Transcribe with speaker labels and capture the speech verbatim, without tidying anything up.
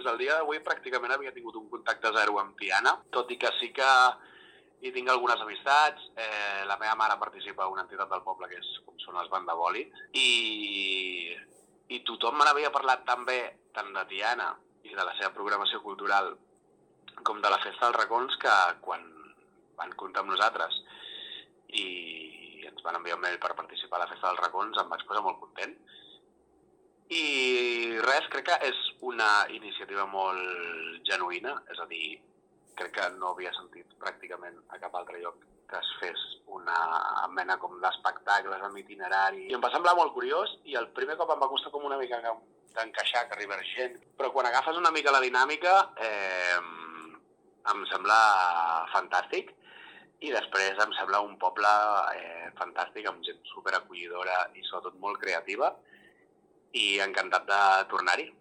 Speaker 1: fins al dia d'avui pràcticament havia tingut un contacte zero amb Tiana, tot i que sí que hi tinc algunes amistats. Eh, la meva mare participa a una entitat del poble que és com són els Bandabòlids, i, i tothom me n'havia parlat tan bé, tant de Tiana i de la seva programació cultural com de la Festa dels Racons, que quan van comptar amb nosaltres i ens van enviar un mail per participar a la Festa dels Racons em vaig posar molt content. I res, crec que és una iniciativa molt genuïna, és a dir, crec que no havia sentit pràcticament a cap altre lloc que es fes una mena com d'espectacles amb itinerari. I em va semblar molt curiós i el primer cop em va costar com una mica d'encaixar, que arribés gent. Però quan agafes una mica la dinàmica eh, em sembla fantàstic. I després em sembla un poble eh, fantàstic, amb gent superacollidora i sobretot molt creativa. I encantat de tornar-hi.